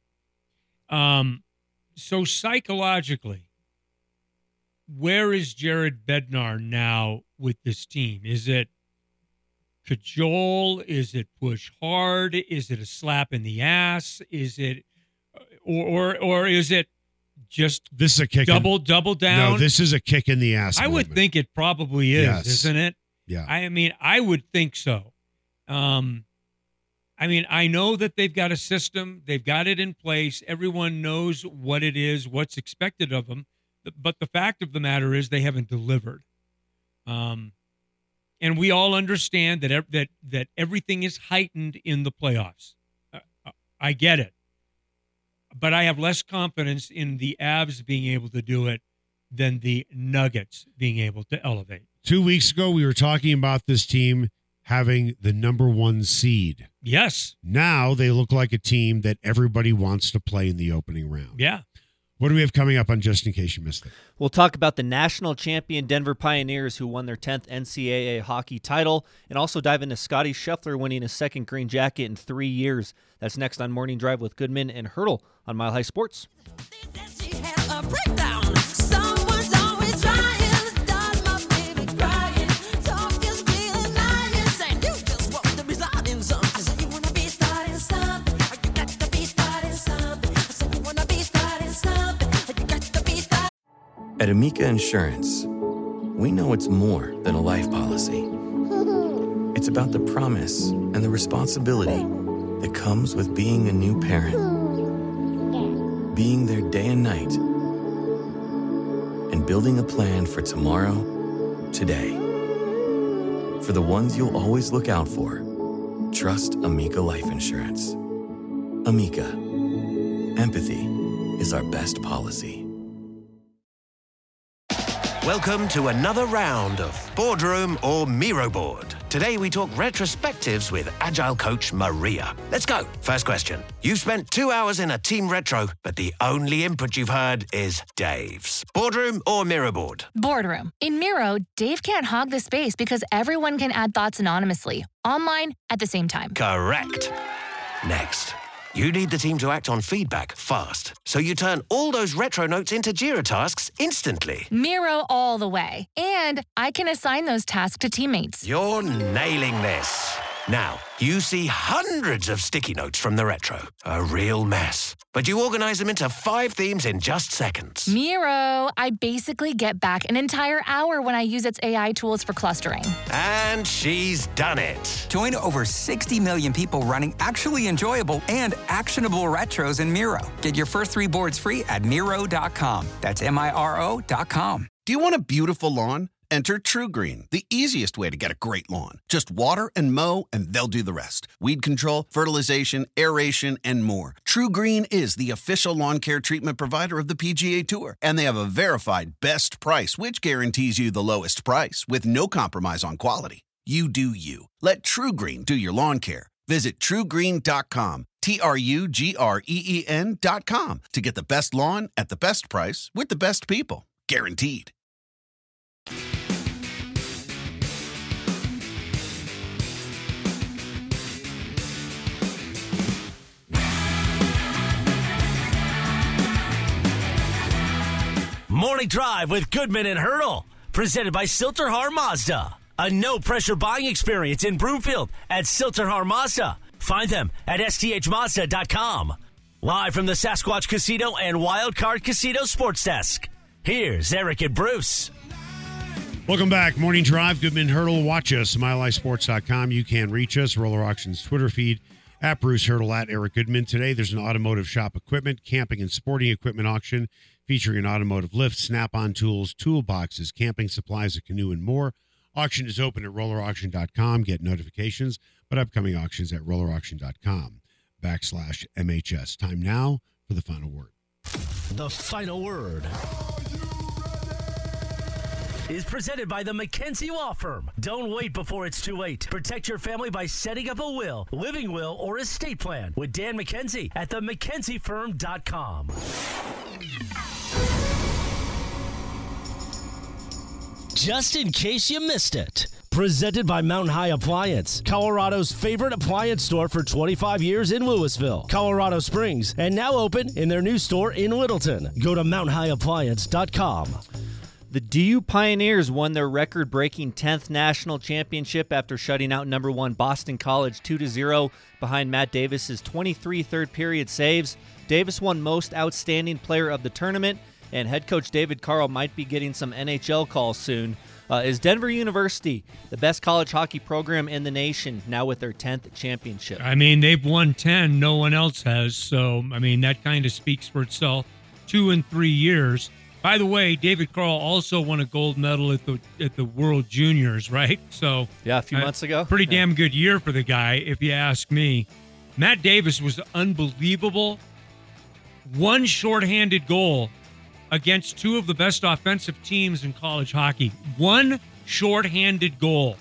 So psychologically, where is Jared Bednar now with this team? Is it cajole? Is it push hard? Is it a slap in the ass? Is it, or is it just this is a kick double down? No, this is a kick in the ass. I would think it probably is, Yes. isn't it? Yeah. I mean, I would think so. I mean, I know that they've got a system. They've got it in place. Everyone knows what it is, what's expected of them. But the fact of the matter is they haven't delivered. And we all understand that everything is heightened in the playoffs. I get it. But I have less confidence in the Avs being able to do it than the Nuggets being able to elevate. 2 weeks ago, we were talking about this team having the number 1 seed. Yes. Now they look like a team that everybody wants to play in the opening round. Yeah. What do we have coming up on Just in Case You Missed It? We'll talk about the national champion Denver Pioneers, who won their 10th NCAA hockey title, and also dive into Scotty Scheffler winning his 2nd green jacket in 3 years. That's next on Morning Drive with Goodman and Hurdle on Mile High Sports. At Amica Insurance, we know it's more than a life policy. It's about the promise and the responsibility that comes with being a new parent. Being there day and night. And building a plan for tomorrow, today. For the ones you'll always look out for, trust Amica Life Insurance. Amica. Empathy is our best policy. Welcome to another round of Boardroom or Miro Board. Today we talk retrospectives with Agile coach Maria. Let's go. First question. You've spent 2 hours in a team retro, but the only input you've heard is Dave's. Boardroom or Miro Board? Boardroom. In Miro, Dave can't hog the space because everyone can add thoughts anonymously, online, at the same time. Correct. Next. You need the team to act on feedback fast, so you turn all those retro notes into Jira tasks instantly. Miro all the way. And I can assign those tasks to teammates. You're nailing this. Now, you see hundreds of sticky notes from the retro. A real mess. But you organize them into 5 themes in just seconds. Miro, I basically get back an entire hour when I use its AI tools for clustering. And she's done it. Join over 60 million people running actually enjoyable and actionable retros in Miro. Get your first 3 boards free at Miro.com. That's Miro.com. Do you want a beautiful lawn? Enter TruGreen, the easiest way to get a great lawn. Just water and mow, and they'll do the rest. Weed control, fertilization, aeration, and more. TruGreen is the official lawn care treatment provider of the PGA Tour, and they have a verified best price, which guarantees you the lowest price with no compromise on quality. You do you. Let TruGreen do your lawn care. Visit truegreen.com, TRUGREEN.com to get the best lawn at the best price with the best people. Guaranteed. Morning Drive with Goodman and Hurdle, presented by Silterhar Mazda. A no-pressure buying experience in Broomfield at Silterhar Mazda. Find them at sthmazda.com. Live from the Sasquatch Casino and Wildcard Casino Sports Desk, here's Eric and Bruce. Welcome back. Morning Drive, Goodman Hurdle. Watch us, MileHighSports.com. You can reach us, Roller Auctions Twitter feed, at Bruce Hurdle, at Eric Goodman. Today, there's an automotive shop equipment, camping, and sporting equipment auction featuring an automotive lift, snap-on tools, toolboxes, camping supplies, a canoe, and more. Auction is open at rollerauction.com. Get notifications, but upcoming auctions at rollerauction.com/MHS. Time now for the final word. The final word is presented by the McKenzie Law Firm. Don't wait before it's too late. Protect your family by setting up a will, living will, or estate plan with Dan McKenzie at themckenziefirm.com. Just in case you missed it. Presented by Mountain High Appliance, Colorado's favorite appliance store for 25 years in Louisville, Colorado Springs, and now open in their new store in Littleton. Go to mountainhighappliance.com. The DU Pioneers won their record-breaking 10th national championship after shutting out number 1 Boston College 2-0 behind Matt Davis's 23 third-period saves. Davis won Most Outstanding Player of the Tournament, and head coach David Carl might be getting some NHL calls soon. Is Denver University the best college hockey program in the nation now with their 10th championship? I mean, they've won 10. No one else has. So, I mean, that kind of speaks for itself. 2 in 3 years. By the way, David Carl also won a gold medal at the World Juniors, right? So yeah, a few months ago. Pretty damn good year for the guy, if you ask me. Matt Davis was unbelievable. One shorthanded goal against 2 of the best offensive teams in college hockey. One shorthanded goal.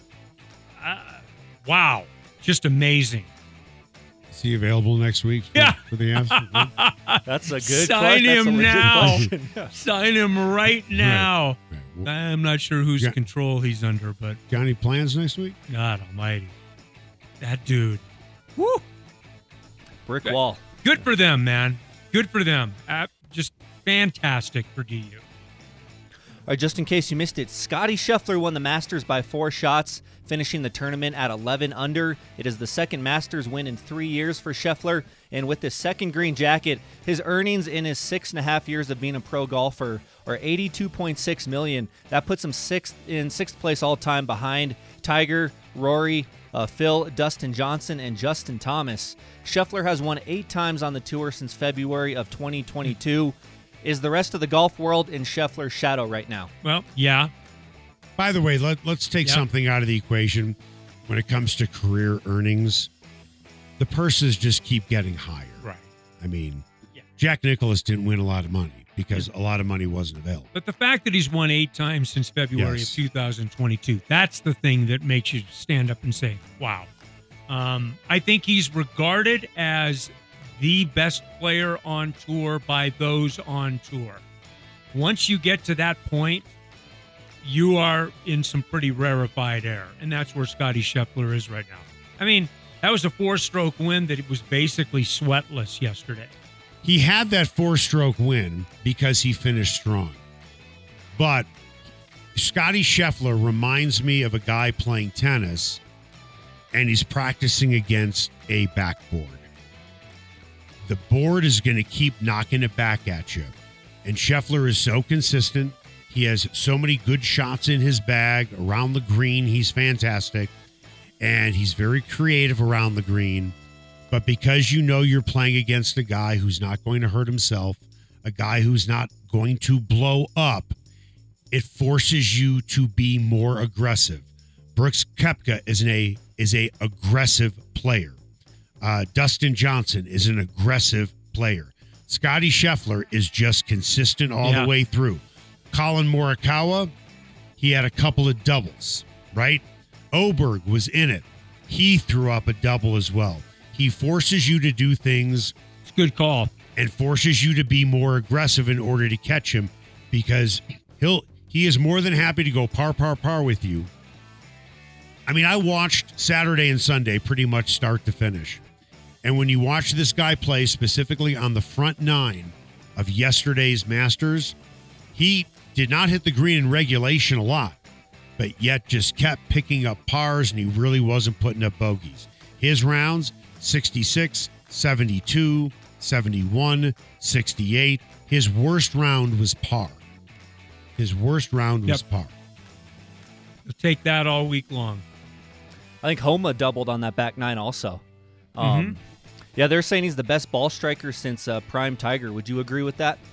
Wow. Just amazing. Is he available next week for the Avs? That's a good Sign him now. Yeah. Sign him right now. Right. Well, I'm not sure whose control he's under, but got any plans next week? God almighty. That dude. Woo. Brick wall. Good for them, man. Good for them. Just fantastic for DU. All right, just in case you missed it, Scotty Scheffler won the Masters by 4 shots, finishing the tournament at 11 under. It is the second Masters win in 3 years for Scheffler, and with his second green jacket, his earnings in his 6.5 years of being a pro golfer are $82.6 million. That puts him in sixth place all-time behind Tiger, Rory, Phil, Dustin Johnson, and Justin Thomas. Scheffler has won 8 times on the tour since February of 2022. Is the rest of the golf world in Scheffler's shadow right now? Well, yeah. By the way, let's take something out of the equation when it comes to career earnings. The purses just keep getting higher. Right. I mean, Jack Nicklaus didn't win a lot of money because a lot of money wasn't available. But the fact that he's won 8 times since February of 2022, that's the thing that makes you stand up and say, wow. I think he's regarded as the best player on tour by those on tour. Once you get to that point, you are in some pretty rarefied air, and that's where Scotty Scheffler is right now. I mean, that was a 4-stroke win that it was basically sweatless yesterday. He had that 4-stroke win because he finished strong. But Scotty Scheffler reminds me of a guy playing tennis, and he's practicing against a backboard. The board is going to keep knocking it back at you. And Scheffler is so consistent. He has so many good shots in his bag around the green. He's fantastic. And he's very creative around the green. But because you know you're playing against a guy who's not going to hurt himself, a guy who's not going to blow up, it forces you to be more aggressive. Brooks Koepka is a aggressive player. Dustin Johnson is an aggressive player. Scotty Scheffler is just consistent all the way through. Colin Morikawa, he had a couple of doubles, right? Oberg was in it. he threw up a double as well. He forces you to do things. It's a good call. And forces you to be more aggressive in order to catch him, because he is more than happy to go par with you. I mean, I watched Saturday and Sunday pretty much start to finish. And when you watch this guy play, specifically on the front nine of yesterday's Masters, he did not hit the green in regulation a lot, but yet just kept picking up pars, and he really wasn't putting up bogeys. His rounds, 66, 72, 71, 68. His worst round was par. Par. You'll take that all week long. I think Homa doubled on that back nine also. Yeah, they're saying he's the best ball striker since Prime Tiger. Would you agree with that?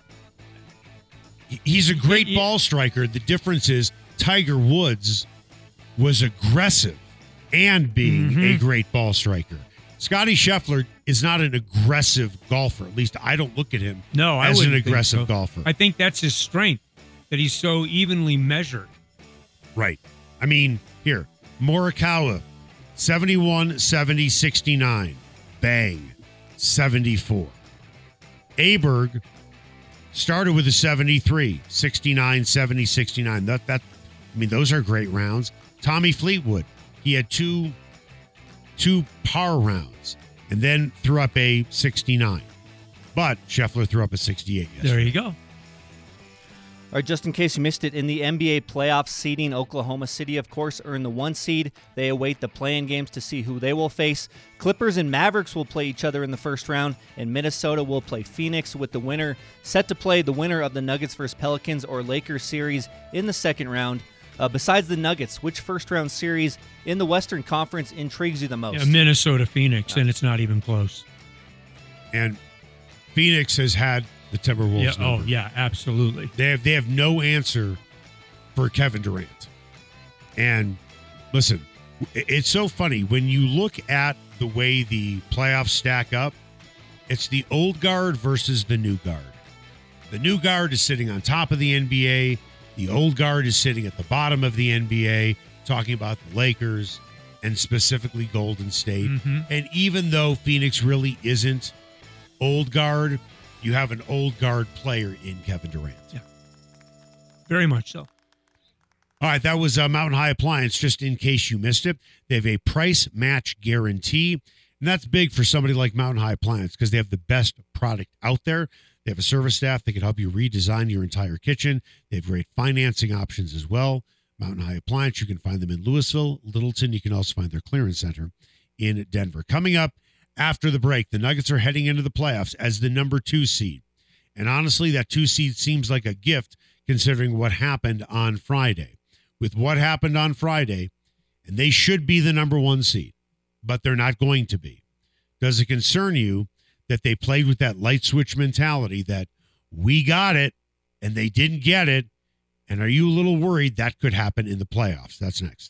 He's a great ball striker. The difference is Tiger Woods was aggressive and being a great ball striker. Scottie Scheffler is not an aggressive golfer. At least I don't look at him as an aggressive golfer. I think that's his strength, that he's so evenly measured. Right. I mean, here, Morikawa, 71, 70, 69. Bang, 74. Aberg started with a 73, 69, 70, 69. I mean, those are great rounds. Tommy Fleetwood, he had two par rounds and then threw up a 69. But Scheffler threw up a 68 yesterday. There you go. All right, just in case you missed it, in the NBA playoffs seeding, Oklahoma City, of course, earned the 1 seed. They await the play-in games to see who they will face. Clippers and Mavericks will play each other in the first round, and Minnesota will play Phoenix, with the winner set to play the winner of the Nuggets versus Pelicans or Lakers series in the second round. Besides the Nuggets, which first-round series in the Western Conference intrigues you the most? Yeah, Minnesota-Phoenix, and it's not even close. And Phoenix has had the Timberwolves number. Oh, yeah, absolutely. They have no answer for Kevin Durant. And listen, it's so funny. When you look at the way the playoffs stack up, it's the old guard versus the new guard. The new guard is sitting on top of the NBA. The old guard is sitting at the bottom of the NBA, talking about the Lakers and specifically Golden State. And even though Phoenix really isn't old guard, you have an old guard player in Kevin Durant. Yeah, very much so. All right, that was Mountain High Appliance, just in case you missed it. They have a price match guarantee, and that's big for somebody like Mountain High Appliance because they have the best product out there. They have a service staff that can help you redesign your entire kitchen. They have great financing options as well. Mountain High Appliance, you can find them in Louisville, Littleton. You can also find their clearance center in Denver. Coming up after the break, the Nuggets are heading into the playoffs as the number 2 seed. And honestly, that 2 seed seems like a gift considering what happened on Friday. With what happened on Friday, and they should be the number 1 seed, but they're not going to be. Does it concern you that they played with that light switch mentality that we got it and they didn't get it? And are you a little worried that could happen in the playoffs? That's next.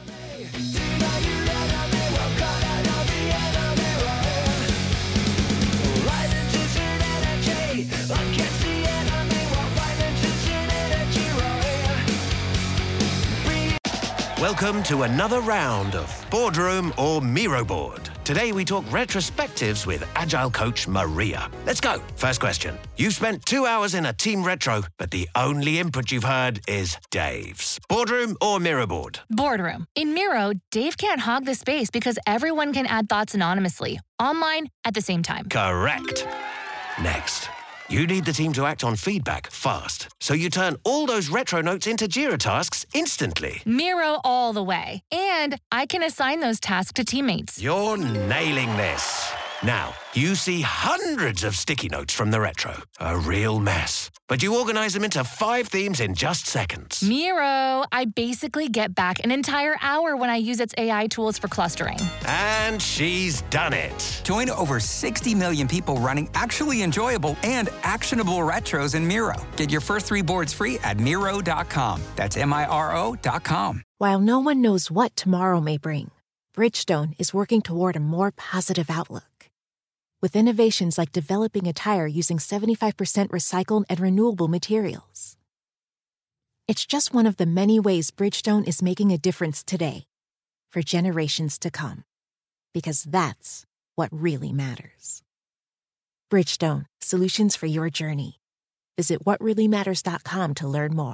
Welcome to another round of Boardroom or Miro Board. Today we talk retrospectives with Agile coach Maria. Let's go. First question. You've spent 2 hours in a team retro, but the only input you've heard is Dave's. Boardroom or Miro Board? Boardroom. In Miro, Dave can't hog the space because everyone can add thoughts anonymously, online, at the same time. Correct. Next. You need the team to act on feedback fast, so you turn all those retro notes into Jira tasks instantly. Miro all the way. And I can assign those tasks to teammates. You're nailing this. Now, you see hundreds of sticky notes from the retro. A real mess. But you organize them into 5 themes in just seconds. Miro, I basically get back an entire hour when I use its AI tools for clustering. And she's done it. Join over 60 million people running actually enjoyable and actionable retros in Miro. Get your first 3 boards free at Miro.com. That's Miro.com. While no one knows what tomorrow may bring, Bridgestone is working toward a more positive outlook. With innovations like developing a tire using 75% recycled and renewable materials. It's just one of the many ways Bridgestone is making a difference today. for generations to come. Because that's what really matters. Bridgestone, solutions for your journey. Visit whatreallymatters.com to learn more.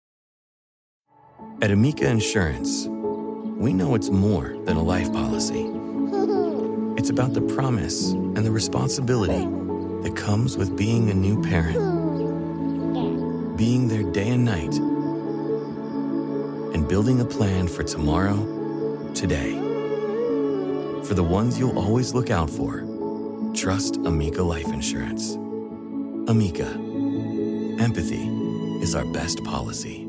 At Amica Insurance, we know it's more than a life policy. It's about the promise and the responsibility that comes with being a new parent. Being there day and night. And building a plan for tomorrow, today. For the ones you'll always look out for, trust Amica Life Insurance. Amica. Empathy is our best policy.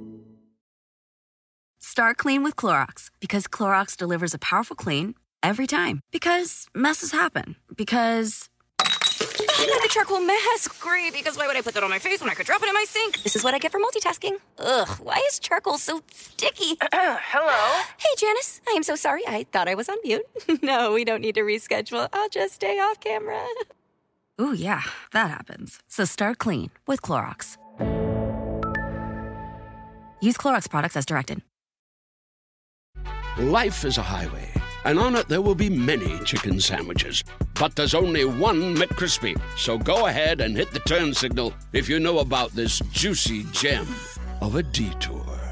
Start clean with Clorox, because Clorox delivers a powerful clean every time. Because messes happen. Because I got a charcoal mask. Great, because why would I put that on my face when I could drop it in my sink? This is what I get for multitasking. Ugh, why is charcoal so sticky? Hello? Hey, Janice. I am so sorry. I thought I was on mute. No, we don't need to reschedule. I'll just stay off camera. Ooh, yeah, that happens. So start clean with Clorox. Use Clorox products as directed. Life is a highway, and on it there will be many chicken sandwiches. But there's only one McCrispy. So go ahead and hit the turn signal if you know about this juicy gem of a detour.